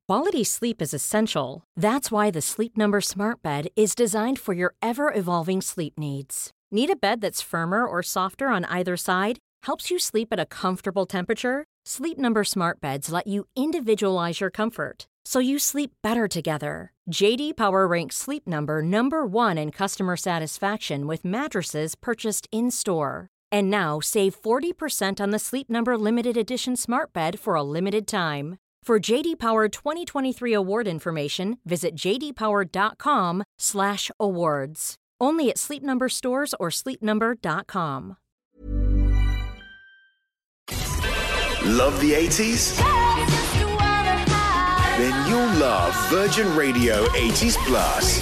Quality sleep is essential. That's why the Sleep Number Smart Bed is designed for your ever-evolving sleep needs. Need a bed that's firmer or softer on either side? Helps you sleep at a comfortable temperature? Sleep Number Smart Beds let you individualize your comfort, so you sleep better together. J.D. Power ranks Sleep Number number 1 in customer satisfaction with mattresses purchased in-store. And now, save 40% on the Sleep Number Limited Edition Smart Bed for a limited time. For J.D. Power 2023 award information, visit jdpower.com/awards. Only at Sleep Number stores or sleepnumber.com. Love the 80s? Then you'll love Virgin Radio 80s Plus.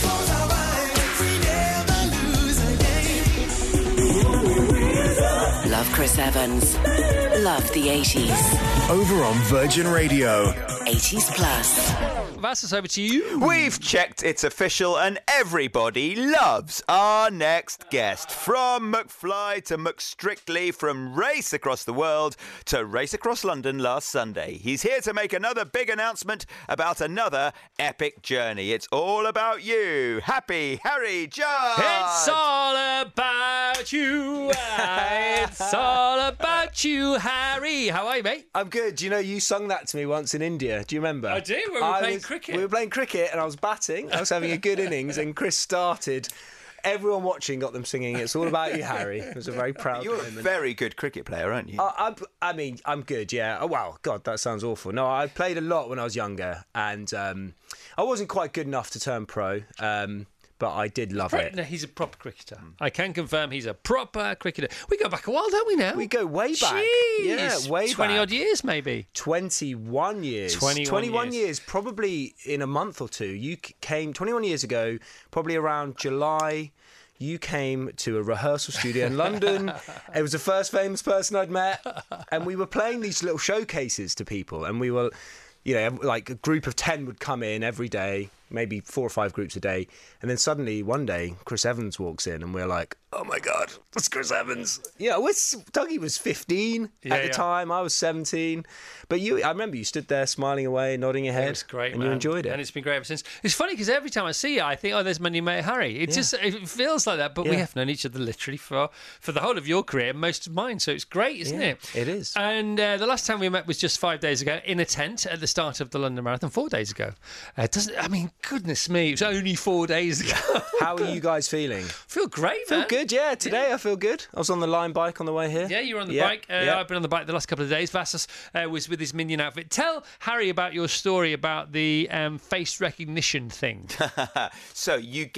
Love Chris Evans. Love the 80s. Over on Virgin Radio. 80s Plus. Vassos, over to you. We've checked, it's official, and everybody loves our next guest. From McFly to McStrictly, from Race Across the World to Race Across London last Sunday. He's here to make another big announcement about another epic journey. It's all about you. Happy Harry Judd. It's all about you. It's all about you, Harry. How are you, mate? I'm good. You know, you sung that to me once in India. Do you remember? I do, when we were playing cricket. We were playing cricket and I was batting. I was having a good innings and Chris started. Everyone watching got them singing It's All About You, Harry. It was a very proud You're moment. a very good cricket player, aren't you? I mean, I'm good, yeah. Oh, wow, God, that sounds awful. No, I played a lot when I was younger and I wasn't quite good enough to turn pro. But I did love it. No, he's a proper cricketer. I can confirm he's a proper cricketer. We go back a while, don't we now? We go way back. Jeez. Yeah, way 20 back. odd years, maybe. 21 years. 21 years, probably in a month or two. You came 21 years ago, probably around July. You came to a rehearsal studio in London. It was the first famous person I'd met. And we were playing these little showcases to people. And we were, you know, like a group of 10 would come in every day, maybe 4 or 5 groups a day. And then suddenly, one day, Chris Evans walks in and we're like, oh my God, that's Chris Evans. Yeah, Dougie was 15 at the time. I was 17. But I remember you stood there smiling away, nodding your head. It was great, and man. you enjoyed it. And it's been great ever since. It's funny because every time I see you, I think, oh, there's my new mate Harry. It feels like that. But we have known each other literally for the whole of your career, most of mine. So it's great, isn't it? It is. And the last time we met was just 5 days ago in a tent at the start of the London Marathon, 4 days ago. Goodness me, it was only 4 days ago. How are you guys feeling? Feel great, man. Feel good, yeah. Today I feel good. I was on the Lime bike on the way here. Yeah, you were on the bike. I've been on the bike the last couple of days. Vassos was with his Minion outfit. Tell Harry about your story about the face recognition thing. So you'll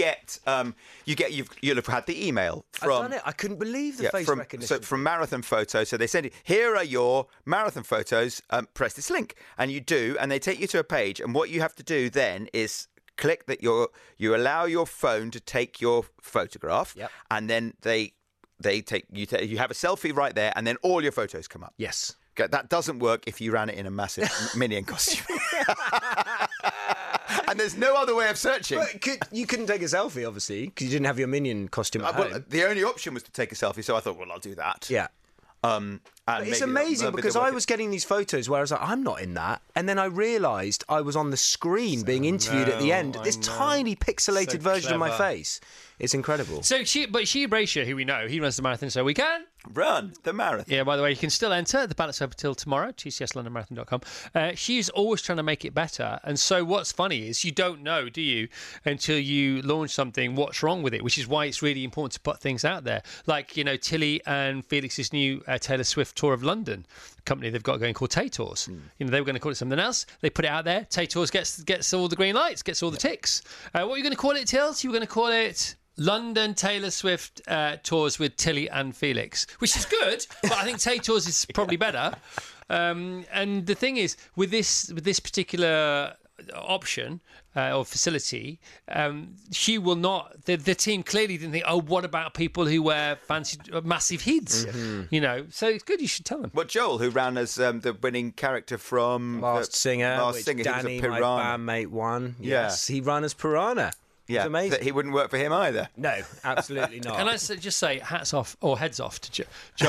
have had the email from. I've done it. I couldn't believe the face recognition. So from Marathon Photos, so they send you, here are your marathon photos. Press this link, and you do, and they take you to a page. And what you have to do then is click that you allow your phone to take your photograph, and then they take you have a selfie right there, and then all your photos come up. Yes. Okay, that doesn't work if you ran it in a massive Minion costume. And there's no other way of searching. But you couldn't take a selfie, obviously, because you didn't have your Minion costume at home. The only option was to take a selfie, so I thought, well, I'll do that. Yeah. And it's amazing because I was getting these photos where I was like, I'm not in that. And then I realised I was on the screen being interviewed at the end. This tiny pixelated version of my face. It's incredible. So, Sheeb Ratio, who we know, he runs the marathon, so we can run the marathon. Yeah, by the way, you can still enter. The ballot's open till tomorrow, tcslondonmarathon.com. She's always trying to make it better. And so what's funny is you don't know, do you, until you launch something, what's wrong with it, which is why it's really important to put things out there. Like, you know, Tilly and Felix's new Taylor Swift Tour of London company they've got going called Tay Tours. You know, they were going to call it something else. They put it out there. Tay Tours gets all the green lights, gets all the ticks. What are you going to call it, Tills? You were going to call it London Taylor Swift Tours with Tilly and Felix, which is good, but I think Tay Tours is probably better. And the thing is, with this particular option or facility, she will not. The team clearly didn't think, oh, what about people who wear fancy massive hoods? You know, so it's good. You should tell them. Well, Joel, who ran as the winning character from Masked Singer, which Danny, Danny, my bandmate, won. Yeah. Yes, he ran as Piranha. Yeah, amazing. He wouldn't work for him either. No, absolutely not. Can I just say hats off or heads off to Joel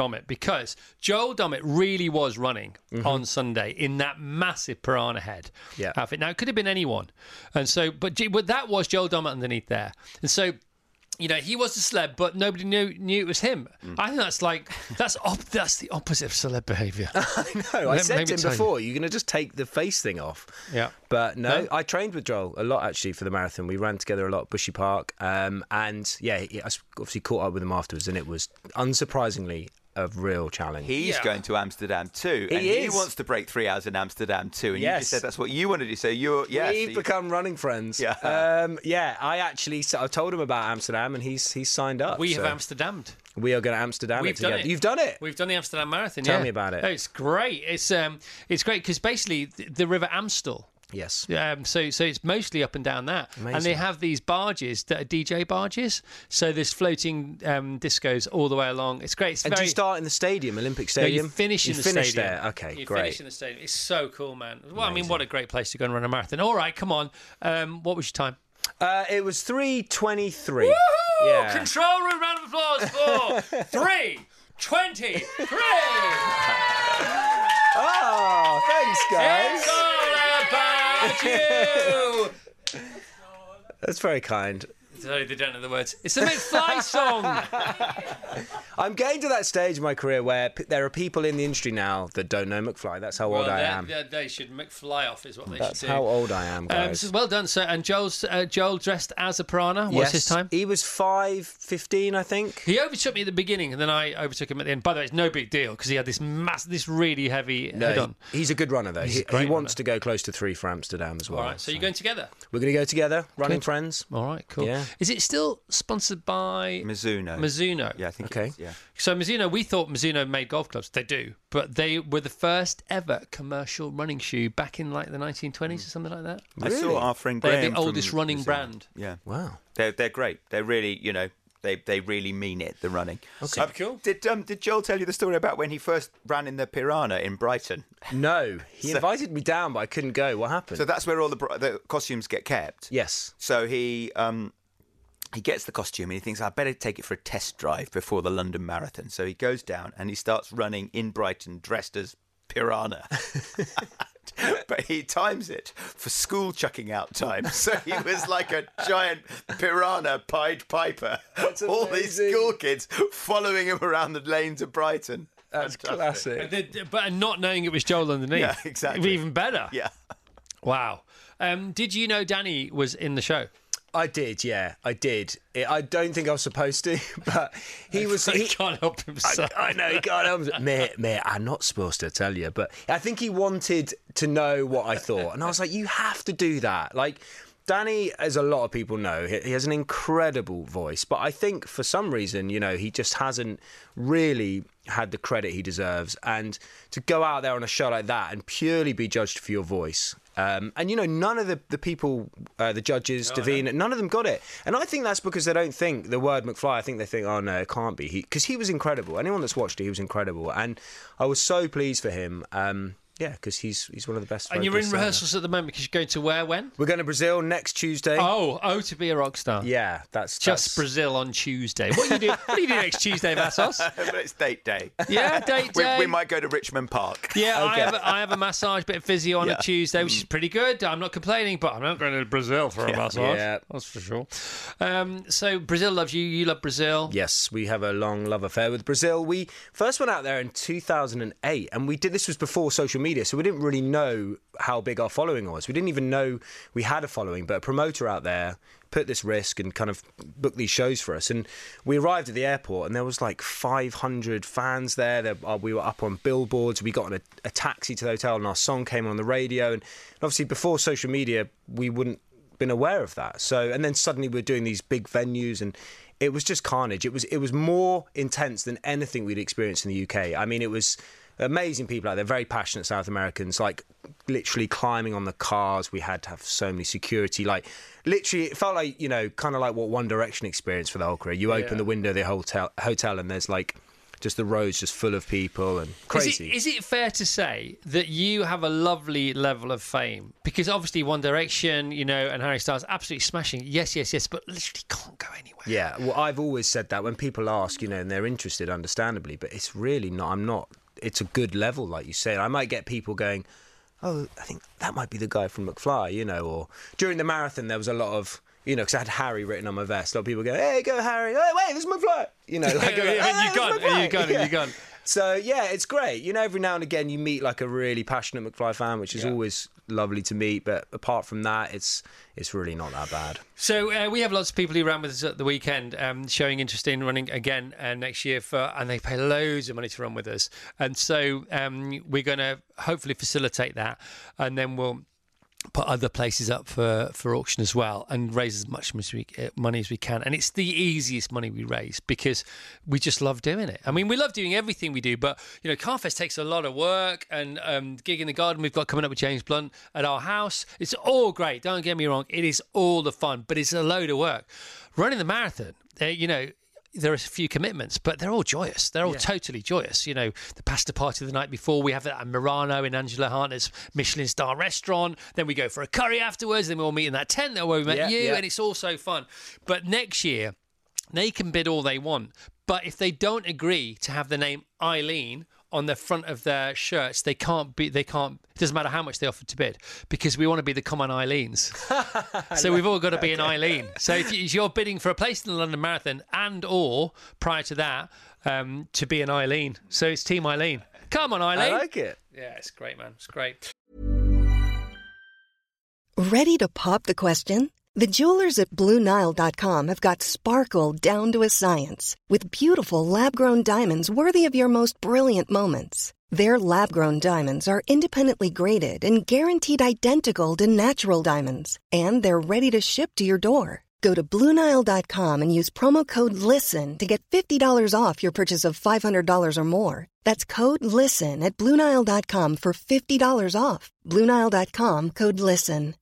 Dommett, because Joel Dommett really was running on Sunday in that massive piranha head outfit. Now, it could have been anyone. And so, but that was Joel Dommett underneath there. And so, you know, he was a celeb, but nobody knew it was him. I think that's the opposite of celeb behaviour. I know. I said to him before, you're going to just take the face thing off. Yeah. But no, I trained with Joel a lot, actually, for the marathon. We ran together a lot at Bushy Park. And, yeah, I obviously caught up with him afterwards, and it was, unsurprisingly, a real challenge. He's going to Amsterdam too, and he wants to break 3 hours in Amsterdam too. And you just said that's what you wanted to say. We've become running friends. Yeah, I told him about Amsterdam, and he's signed up. We have Amsterdammed. We are going to Amsterdam. We've done it. You've done it. We've done the Amsterdam Marathon. Tell me about it. Oh, it's great. It's great because basically the River Amstel. Yes. So it's mostly up and down that. Amazing. And they have these barges that are DJ barges. So there's floating discos all the way along. It's great. Do you start in the stadium, Olympic Stadium? No, you finish in the stadium. There. Okay, you great. Finish in the stadium. It's so cool, man. Well, I mean, what a great place to go and run a marathon. All right, come on. What was your time? It was 3:23. Woohoo! Yeah. Control room round of applause for 3:23. Oh, thanks, guys. It's all about you. That's very kind. Sorry, they don't know the words. It's the McFly song. I'm getting to that stage in my career where there are people in the industry now that don't know McFly. That's how old I am. They should McFly off, is what they should do. That's how old I am, guys. So well done, sir. And Joel dressed as a piranha. What's his time? He was 5:15, I think. He overtook me at the beginning, and then I overtook him at the end. By the way, it's no big deal because he had this really heavy head on. He's a good runner, though. He wants to go close to 3 for Amsterdam as well. All right, so you're going together? We're going to go together, running friends. All right, cool. Yeah. Is it still sponsored by Mizuno? Yeah, I think okay. it is, yeah. So Mizuno, we thought Mizuno made golf clubs. They do, but they were the first ever commercial running shoe back in like the 1920s or something like that. Really? I saw our friend Graham. They're the oldest running Mizuno. brand. Yeah. Wow. They're great. They're really, they really mean it, the running. Okay. Cool. Did Joel tell you the story about when he first ran in the Piranha in Brighton? No. He invited me down, but I couldn't go. What happened? So that's where all the costumes get kept. Yes. So he gets the costume and he thinks, I better take it for a test drive before the London Marathon. So he goes down and he starts running in Brighton dressed as Piranha. But he times it for school chucking out time. So he was like a giant piranha Pied Piper. That's all these school kids following him around the lanes of Brighton. That's fantastic. classic. But not knowing it was Joel underneath. Yeah, exactly. Even better. Yeah. Wow. Did you know Danny was in the show? I did, yeah, I did. I don't think I was supposed to, but he was. He can't help himself. I know, he can't help himself. Mate, I'm not supposed to tell you, but I think he wanted to know what I thought. And I was like, you have to do that. Like, Danny, as a lot of people know, he has an incredible voice, but I think for some reason, he just hasn't really had the credit he deserves. And to go out there on a show like that and purely be judged for your voice. And none of the people, the judges, Davina, none of them got it. And I think that's because they don't think the word McFly. I think they think, oh no, it can't be. Because he was incredible. Anyone that's watched it, he was incredible. And I was so pleased for him. Yeah, because he's one of the best. And you're in rehearsals at the moment because you're going to where, when? We're going to Brazil next Tuesday. Oh, to be a rock star. Yeah, that's Brazil on Tuesday. What do you do next Tuesday, Vassos? But it's date day. Yeah, date day. We might go to Richmond Park. Yeah, okay. I have a massage, bit of physio on a Tuesday, which is pretty good. I'm not complaining, but I'm not going to Brazil for a massage. Yeah, that's for sure. So Brazil loves you. You love Brazil. Yes, we have a long love affair with Brazil. We first went out there in 2008, and this was before social media. So we didn't really know how big our following was. We didn't even know we had a following, but a promoter out there put this risk and kind of booked these shows for us. And we arrived at the airport and there was like 500 fans there. We were up on billboards. We got on a taxi to the hotel and our song came on the radio. And obviously before social media, we wouldn't been aware of that. So, and then suddenly we're doing these big venues and it was just carnage. It was more intense than anything we'd experienced in the UK. I mean, it was amazing people out there, very passionate South Americans, like literally climbing on the cars. We had to have so many security, like literally it felt like, kind of like what One Direction experienced for the whole career. You open the window of the hotel and there's like just the roads just full of people and crazy. Is it fair to say that you have a lovely level of fame? Because obviously One Direction, and Harry Styles absolutely smashing. Yes, but literally can't go anywhere. Yeah, well, I've always said that when people ask, and they're interested, understandably, but it's really not. I'm not. It's a good level, like you say. I might get people going, oh, I think that might be the guy from McFly, or during the marathon there was a lot of, because I had Harry written on my vest. A lot of people go, hey, go Harry. Oh, wait, this is McFly. You're gone. So, yeah, it's great. Every now and again you meet like a really passionate McFly fan, which is always lovely to meet. But apart from that, it's really not that bad. So we have lots of people who ran with us at the weekend showing interest in running again next year, and they pay loads of money to run with us. And so we're going to hopefully facilitate that, and then we'll put other places up for auction as well and raise as much money as we can. And it's the easiest money we raise because we just love doing it. I mean, we love doing everything we do, but, Carfest takes a lot of work, and Gig in the Garden we've got coming up with James Blunt at our house. It's all great. Don't get me wrong. It is all the fun, but it's a load of work. Running the marathon, there are a few commitments, but they're all joyous. They're all totally joyous. The pasta party the night before, we have that at Murano in Angela Hartnett's Michelin star restaurant. Then we go for a curry afterwards. Then we all meet in that tent where we met you, and it's all so fun. But next year, they can bid all they want. But if they don't agree to have the name Eileen on the front of their shirts, they can't. It doesn't matter how much they offer to bid, because we want to be the common Eileens. So we've all got to be an Eileen. So if you're bidding for a place in the London Marathon or prior to that, to be an Eileen. So it's Team Eileen. Come on, Eileen. I like it. Yeah, it's great, man. It's great. Ready to pop the question? The jewelers at BlueNile.com have got sparkle down to a science with beautiful lab-grown diamonds worthy of your most brilliant moments. Their lab-grown diamonds are independently graded and guaranteed identical to natural diamonds, and they're ready to ship to your door. Go to BlueNile.com and use promo code LISTEN to get $50 off your purchase of $500 or more. That's code LISTEN at BlueNile.com for $50 off. BlueNile.com, code LISTEN.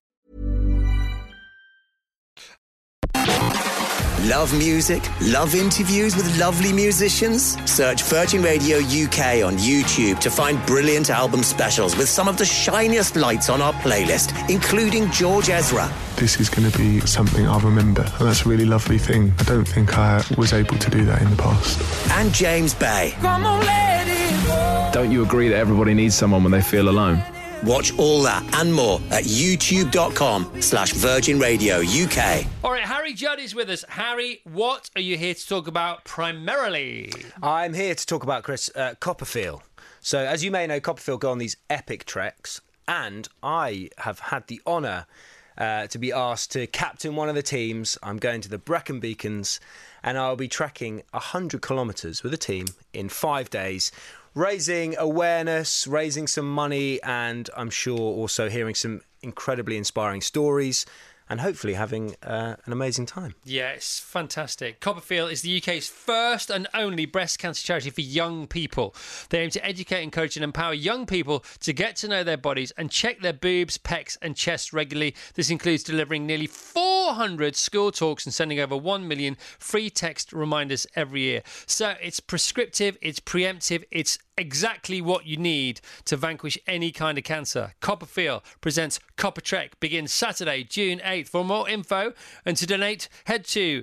Love music? Love interviews with lovely musicians? Search Virgin Radio UK on YouTube to find brilliant album specials with some of the shiniest lights on our playlist, including George Ezra. This is going to be something I'll remember, and that's a really lovely thing. I don't think I was able to do that in the past. And James Bay. Come on, let it go. Don't you agree that everybody needs someone when they feel alone? Watch all that and more at youtube.com/Virgin Radio UK. All right, Harry Judd is with us. Harry, what are you here to talk about primarily? I'm here to talk about, Chris, Copperfield. So, as you may know, Copperfield go on these epic treks, and I have had the honour to be asked to captain one of the teams. I'm going to the Brecon Beacons, and I'll be trekking 100 kilometres with a team in 5 days, raising awareness, raising some money, and I'm sure also hearing some incredibly inspiring stories, and hopefully having an amazing time. Yeah, it's fantastic. Copperfield is the UK's first and only breast cancer charity for young people. They aim to educate, encourage and empower young people to get to know their bodies and check their boobs, pecs and chests regularly. This includes delivering nearly 400 school talks and sending over 1 million free text reminders every year. So it's prescriptive, it's preemptive, it's exactly what you need to vanquish any kind of cancer. Copperfield presents Copper Trek, begins Saturday, June 8th. For more info and to donate, head to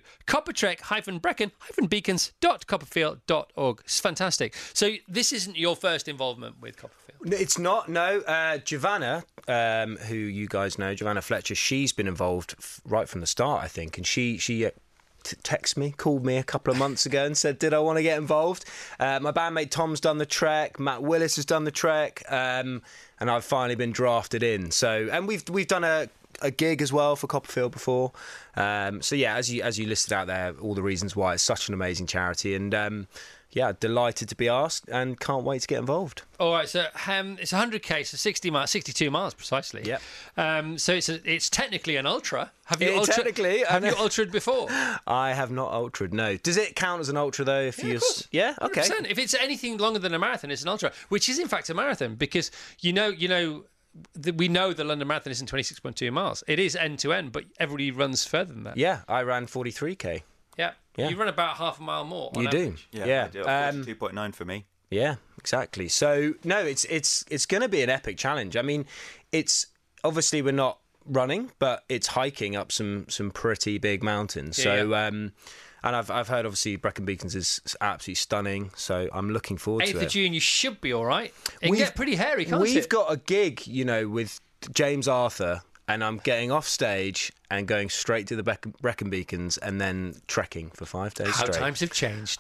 coppertrek-brecon-beacons.copperfield.org. It's fantastic. So this isn't your first involvement with Copperfield? It's not, no. Giovanna, who you guys know, Giovanna Fletcher, she's been involved right from the start, I think, and she texted me, called me a couple of months ago and said, did I want to get involved? My bandmate Tom's done the trek, Matt Willis has done the trek, and I've finally been drafted in. So, and we've done a gig as well for Copperfield before. So yeah, as you listed out there, all the reasons why it's such an amazing charity, and yeah, delighted to be asked and can't wait to get involved. All right, so it's 100k, so 62 miles precisely. Yeah. So it's technically an ultra. Have you ultraed before? I have not ultraed. No. Does it count as an ultra though? If you, yeah, okay. 100%. If it's anything longer than a marathon, it's an ultra, which is in fact a marathon because we know the London Marathon isn't 26.2 miles. It is end to end, but everybody runs further than that. Yeah, I ran 43k. Yeah. Yeah. You run about half a mile more. on You do. average. Yeah. I do. 2.9 for me. Yeah, exactly. So no, it's going to be an epic challenge. I mean, it's obviously we're not running, but it's hiking up some pretty big mountains. So and I've heard obviously Brecon Beacons is absolutely stunning. So I'm looking forward to it. 8th of June, you should be all right. It can get pretty hairy, can't it? We've got a gig, with James Arthur, and I'm getting off stage and going straight to the Brecon Beacons and then trekking for 5 days How straight. times have changed.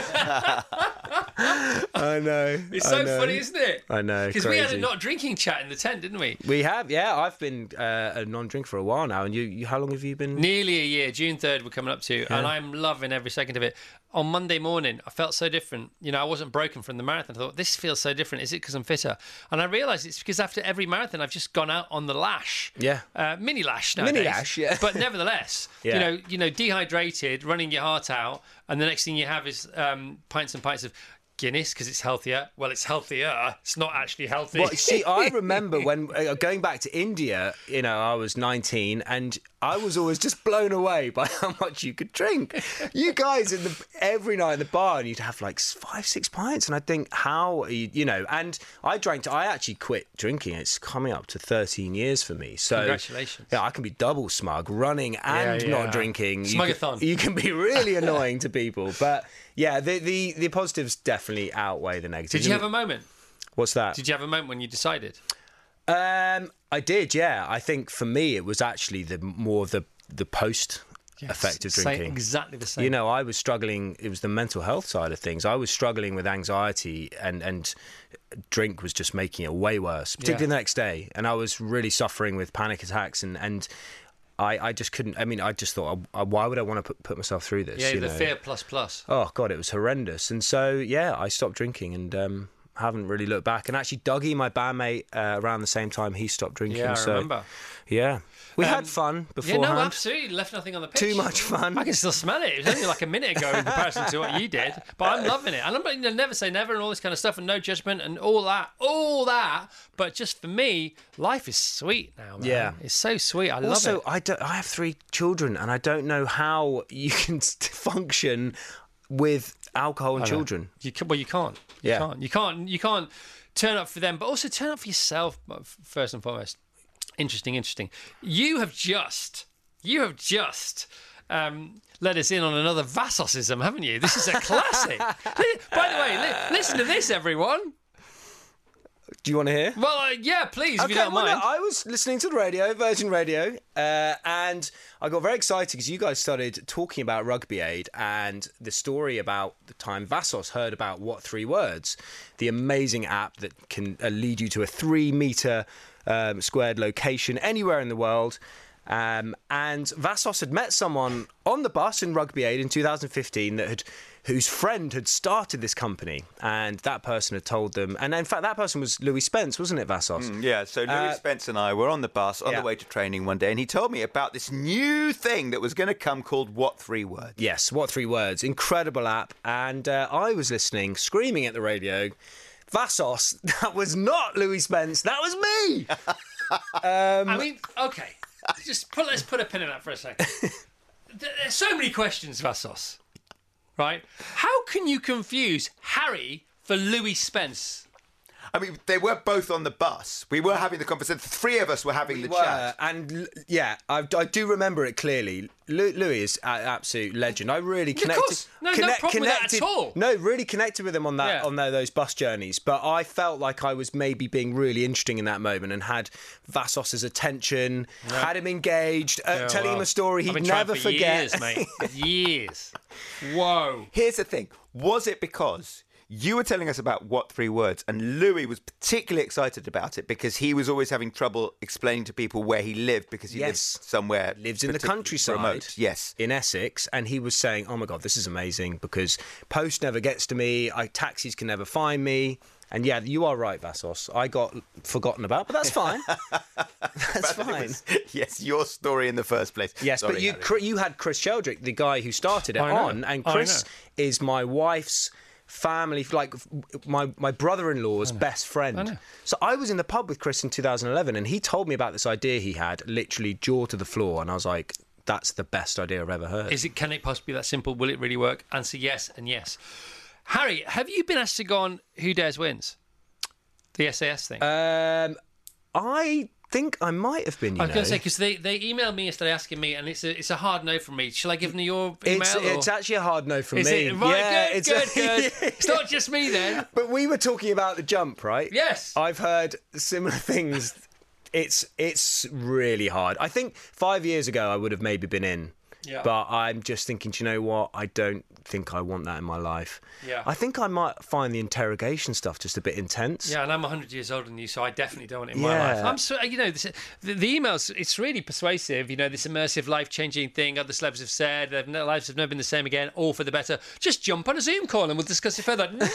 I know. It's so funny, isn't it? I know. Because we had a not drinking chat in the tent, didn't we? We have, yeah. I've been a non-drinker for a while now, and you how long have you been? Nearly a year. June 3rd we're coming up to, and I'm loving every second of it. On Monday morning, I felt so different. I wasn't broken from the marathon. I thought, this feels so different. Is it because I'm fitter? And I realised it's because after every marathon, I've just gone out on the lash. Yeah. Mini lash nowadays. Mini lash, yeah. But nevertheless, dehydrated, running your heart out, and the next thing you have is pints and pints of Guinness because it's healthier. Well, it's healthier. It's not actually healthy. Well, see, I remember when going back to India, I was 19 and I was always just blown away by how much you could drink. You guys every night in the bar and you'd have like 5-6 pints, and I'd think, how are you, and I actually quit drinking. It's coming up to 13 years for me. So congratulations. Yeah, I can be double smug, running and not drinking. Smugathon. You can be really annoying to people, but yeah, the positives definitely outweigh the negatives. Did you have a moment? What's that? Did you have a moment when you decided? I did, yeah. I think for me it was actually the post effect of drinking. Exactly the same. I was struggling. It was the mental health side of things. I was struggling with anxiety, and drink was just making it way worse, particularly the next day. And I was really suffering with panic attacks, and I just couldn't. I mean, I just thought, why would I want to put myself through this? Yeah, the fear plus. Oh God, it was horrendous. And so yeah, I stopped drinking and haven't really looked back. And actually, Dougie, my bandmate, around the same time, he stopped drinking. Yeah, I remember. Yeah. We had fun beforehand. Yeah, no, absolutely. Left nothing on the pitch. Too much fun. I can still smell it. It was only like a minute ago in comparison to what you did. But I'm loving it. And I'm never say never and all this kind of stuff and no judgment and all that. But just for me, life is sweet now, man. Yeah. It's so sweet. I love it. Also, I have 3 children and I don't know how you can function with alcohol and children. You can't. You can't turn up for them, but also turn up for yourself first and foremost. Interesting. You have just let us in on another Vassosism, haven't you? This is a classic. By the way, listen to this, everyone. Do you want to hear? Well, yeah, please, if you don't mind. No, I was listening to the radio, Virgin Radio, and I got very excited because you guys started talking about Rugby Aid and the story about the time Vassos heard about What 3 Words, the amazing app that can lead you to a 3-metre squared location anywhere in the world. And Vassos had met someone on the bus in Rugby Aid in 2015 whose friend had started this company, and that person had told them. And in fact, that person was Louis Spence, wasn't it, Vassos? Yeah, so Louis Spence and I were on the bus on the way to training one day, and he told me about this new thing that was going to come called What 3 Words. Yes, What 3 Words. Incredible app. And I was listening, screaming at the radio, Vassos, that was not Louis Spence, that was me! I mean, okay. Let's put a pin in that for a second. There's so many questions, Vassos. Right? How can you confuse Harry for Louis Spence? I mean, they were both on the bus. We were having the conversation. The 3 of us were having the chat. And yeah, I do remember it clearly. Louis is an absolute legend. I really connected. Of course. No problem with that at all. No, really connected with him on that on those bus journeys. But I felt like I was maybe being really interesting in that moment and had Vassos's attention, had him engaged, telling him a story he'd never forget. Years, mate. Years. Whoa. Here's the thing. Was it because you were telling us about What 3 Words, and Louis was particularly excited about it because he was always having trouble explaining to people where he lived because he lives somewhere. Lives in the countryside. Remote. Yes. In Essex. And he was saying, oh my God, this is amazing because post never gets to me. Taxis can never find me. And yeah, you are right, Vassos. I got forgotten about, but that's fine. That's fine. Yes, your story in the first place. Yes, sorry, but you had Chris Sheldrick, the guy who started it, on. And Chris is my wife's family, like my brother-in-law's best friend. So I was in the pub with Chris in 2011 and he told me about this idea he had, literally jaw to the floor, and I was like, that's the best idea I've ever heard. Can it possibly be that simple? Will it really work? Answer yes and yes. Harry, have you been asked to go on Who Dares Wins? The SAS thing? I think I might have been, I was going to say, because they emailed me yesterday asking me, and it's a hard no from me. Shall I give them your email? It's actually a hard no from me. Is it? Right, yeah, good. Yeah. It's not just me then. But we were talking about the jump, right? Yes. I've heard similar things. It's really hard. I think 5 years ago I would have maybe been in. Yeah. But I'm just thinking, do you know what? I don't think I want that in my life. Yeah. I think I might find the interrogation stuff just a bit intense. Yeah, and I'm 100 years older than you, so I definitely don't want it in my life. I'm so, the emails, it's really persuasive, this immersive, life-changing thing other celebs have said, their lives have never been the same again, all for the better. Just jump on a Zoom call and we'll discuss it further. No!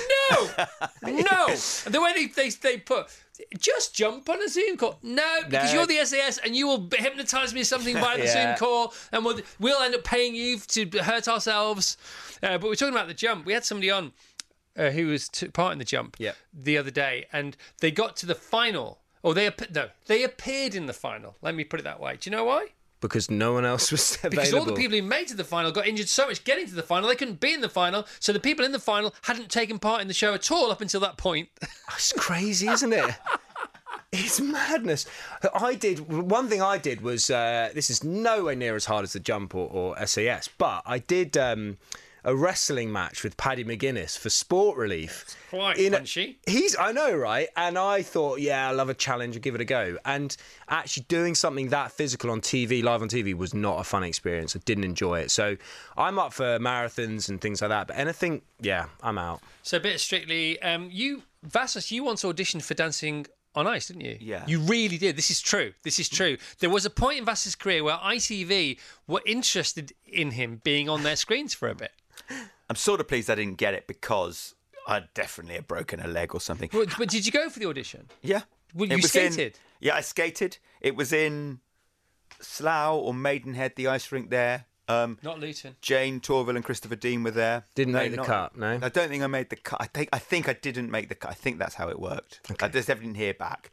No! And the way they put... Just jump on a Zoom call. No, because you're the SAS and you will hypnotise me with something via the Zoom call, and we'll end up paying you to hurt ourselves. But we're talking about the jump. We had somebody on who was took part in the jump the other day, and they got to the final. Or they appeared in the final. Let me put it that way. Do you know why? Because no one else was available. Because all the people who made it to the final got injured so much getting to the final, they couldn't be in the final. So the people in the final hadn't taken part in the show at all up until that point. It's crazy, isn't it? It's madness. One thing I did was, this is nowhere near as hard as the jump or SAS, but I did a wrestling match with Paddy McGuinness for Sport Relief. Quite punchy. I know, right? And I thought, I love a challenge, I'll give it a go. And actually doing something that physical on TV, live on TV, was not a fun experience. I didn't enjoy it. So I'm up for marathons and things like that. But anything, I'm out. So a bit of Strictly, Vassos, you once auditioned for Dancing on Ice, didn't you? Yeah. You really did. This is true. There was a point in Vassos' career where ITV were interested in him being on their screens for a bit. I'm sort of pleased I didn't get it because I'd definitely have broken a leg or something. But did you go for the audition? Yeah. Well, you skated? I skated. It was in Slough or Maidenhead, the ice rink there. Not Luton. Jane Torville and Christopher Dean were there. Didn't make the cut, no? I don't think I made the cut. I think I didn't make the cut. I think that's how it worked. Okay. I just didn't hear back.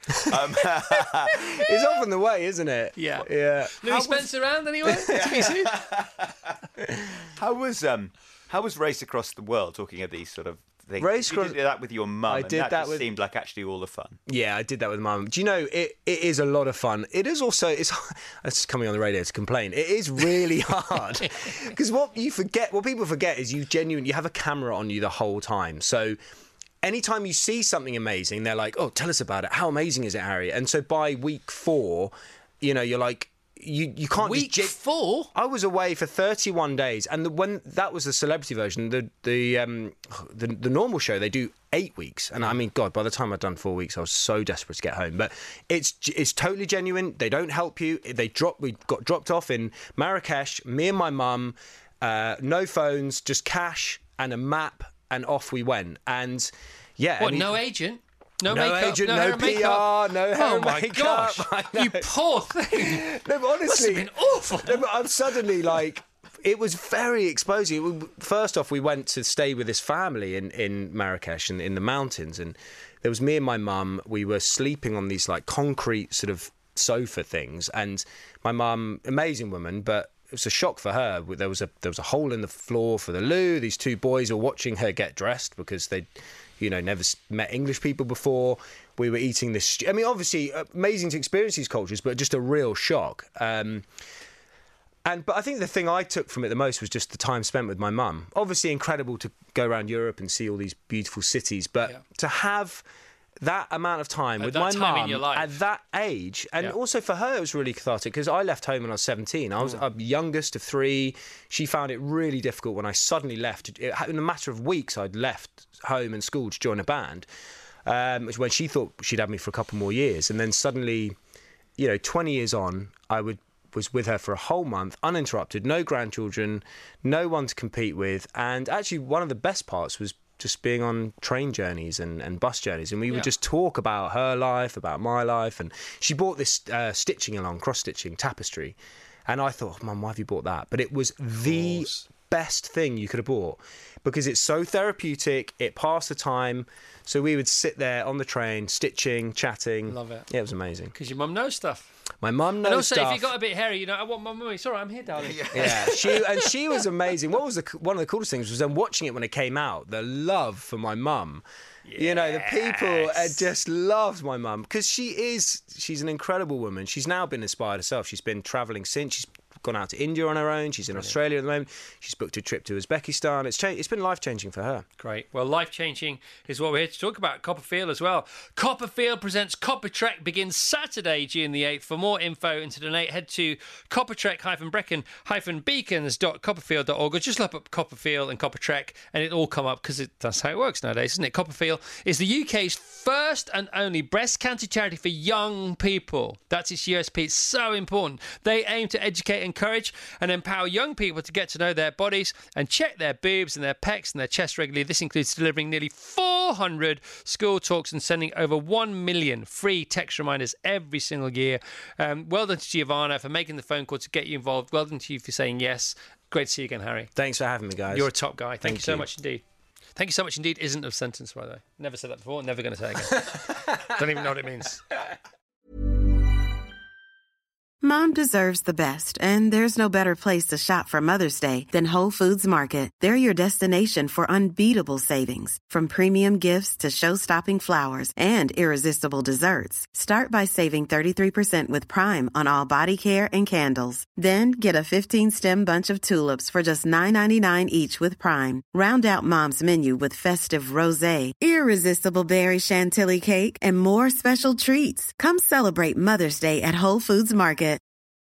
It's often the way, isn't it? Yeah. Louis Spence around anyway? How was Race Across the World, talking of these sort of things? You did that with your mum. I did that with... seemed like actually all the fun. Yeah, I did that with mum. Do you know, it is a lot of fun. It is also, it's coming on the radio to complain. It is really hard. Because what people forget is you have a camera on you the whole time. So anytime you see something amazing, they're like, oh, tell us about it. How amazing is it, Harry? And so by week 4, you're like, You can't. Week 4? I was away for 31 days, and when that was the celebrity version. The normal show, they do 8 weeks, and I mean, God, by the time I'd done 4 weeks, I was so desperate to get home. But it's totally genuine. They don't help you. We got dropped off in Marrakesh. Me and my mum, no phones, just cash and a map, and off we went. And no agent? No makeup, agent, no PR, no hair and makeup. Oh my gosh, you poor thing. No, but honestly, must have been awful. No, but I'm suddenly like, it was very exposing. First off, we went to stay with this family in Marrakesh and in the mountains, and there was me and my mum. We were sleeping on these like concrete sort of sofa things, and my mum, amazing woman, but it was a shock for her. There was a hole in the floor for the loo. These 2 boys were watching her get dressed because they'd never met English people before. We were eating this... I mean, obviously, amazing to experience these cultures, but just a real shock. But I think the thing I took from it the most was just the time spent with my mum. Obviously, incredible to go around Europe and see all these beautiful cities, but to have that amount of time with my mum at that age, and also for her it was really cathartic because I left home when I was 17. I was a youngest of 3. She found it really difficult when I suddenly left. In a matter of weeks, I'd left home and school to join a band, when she thought she'd have me for a couple more years, and then suddenly, 20 years on, was with her for a whole month, uninterrupted, no grandchildren, no one to compete with, and actually one of the best parts was just being on train journeys and bus journeys, and we would just talk about her life, about my life, and she bought this stitching along, cross-stitching tapestry, and I thought, Mum, why have you bought that? But it was the best thing you could have bought because it's so therapeutic, it passed the time, so we would sit there on the train, stitching, chatting. Love it. Yeah, it was amazing. Because your mum knows stuff. My mum knows And also, stuff. if you got a bit hairy, you know, I want my mummy. Sorry, I'm here, darling. Yeah, she was amazing. What was one of the coolest things was then watching it when it came out. The love for my mum. Yes. You know, the people just loved my mum because she's an incredible woman. She's now been inspired herself. She's been travelling since. She's gone out to India on her own. She's in Australia at the moment. She's booked a trip to Uzbekistan. It's been life-changing for her. Great. Well, life-changing is what we're here to talk about. Copperfield as well. Copperfield presents Coppertrek begins Saturday, June the 8th. For more info and to donate, head to coppertrek-brecken-beacons.copperfield.org or just look up Copperfield and Coppertrek and it'll all come up because that's how it works nowadays, isn't it? Copperfield is the UK's first and only breast cancer charity for young people. That's its USP. It's so important. They aim to educate, encourage and empower young people to get to know their bodies and check their boobs and their pecs and their chest regularly. This includes delivering nearly 400 school talks and sending over 1 million free text reminders every single year. Well done to Giovanna for making the phone call to get you involved. Well done to you for saying yes. Great to see you again, Harry. Thanks for having me, guys. You're a top guy. Thank you so much indeed. Thank you so much indeed isn't a sentence, by the way. Never said that before. Never going to say it again. Don't even know what it means. Mom deserves the best, and there's no better place to shop for Mother's Day than Whole Foods Market. They're your destination for unbeatable savings, from premium gifts to show-stopping flowers and irresistible desserts. Start by saving 33% with Prime on all body care and candles. Then get a 15-stem bunch of tulips for just $9.99 each with Prime. Round out Mom's menu with festive rosé, irresistible berry chantilly cake, and more special treats. Come celebrate Mother's Day at Whole Foods Market.